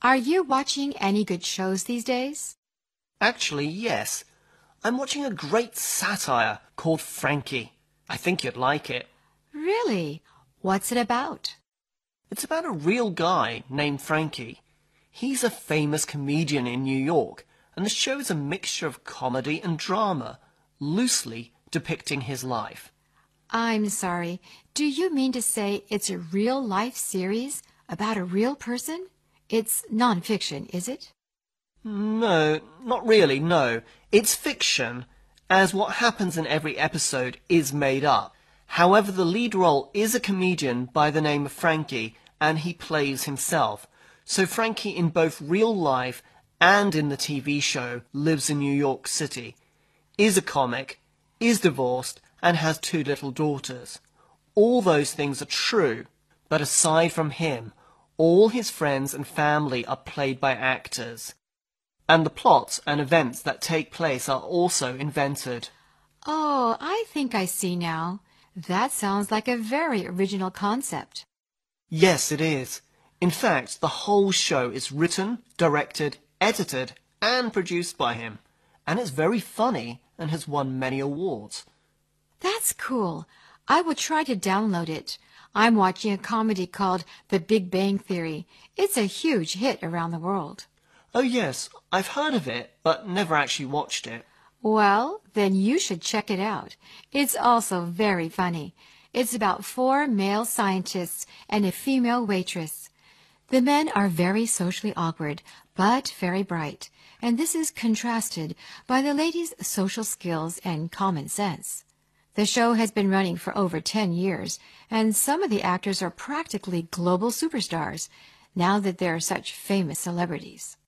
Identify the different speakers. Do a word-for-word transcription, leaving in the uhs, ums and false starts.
Speaker 1: Are you watching any good shows these days?
Speaker 2: Actually, yes. I'm watching a great satire called Frankie. I think you'd like it.
Speaker 1: Really? What's it about?
Speaker 2: It's about a real guy named Frankie. He's a famous comedian in New York, and the show is a mixture of comedy and drama, loosely depicting his life.
Speaker 1: I'm sorry. Do you mean to say it's a real-life series about a real person? It's non-fiction, is it?
Speaker 2: No, not really, no. It's fiction, as what happens in every episode is made up. However, the lead role is a comedian by the name of Frankie, and he plays himself. So Frankie in both real life and in the T V show lives in New York City, is a comic, is divorced, and has two little daughters. All those things are true, but aside from him, all his friends and family are played by actors. And the plots and events that take place are also invented.
Speaker 1: Oh, I think I see now. That sounds like a very original concept.
Speaker 2: Yes, it is. In fact, the whole show is written, directed, edited, and produced by him. And it's very funny and has won many awards.
Speaker 1: That's cool. I will try to download it. I'm watching a comedy called The Big Bang Theory. It's a huge hit around the world.
Speaker 2: Oh yes, I've heard of it, but never actually watched it.
Speaker 1: Well, then you should check it out. It's also very funny. It's about four male scientists and a female waitress. The men are very socially awkward, but very bright, and this is contrasted by the ladies' social skills and common sense. The show has been running for over ten years, and some of the actors are practically global superstars now that they're such famous celebrities.